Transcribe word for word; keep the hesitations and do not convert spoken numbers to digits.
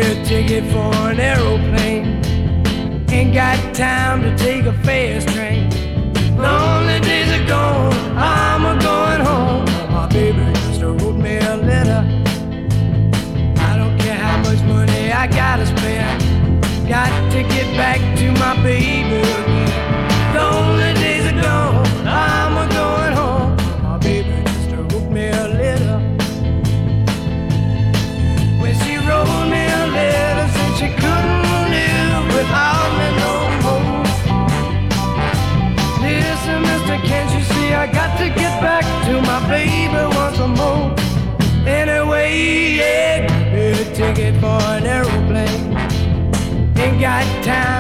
a ticket for an aeroplane. Ain't got time to take a fast train. Lonely days are gone, I'm a going home. My baby just wrote me a letter. I don't care how much money I gotta spend. Got to get back to my baby again. Lonely days are gone, I'm a going home. My baby just wrote me a letter. When she wrote me a letter, said she couldn't live without me no more. Listen, mister, can't you see I got to get back to my baby once more. Anyway, yeah, get a ticket for an aeroplane. Ain't got time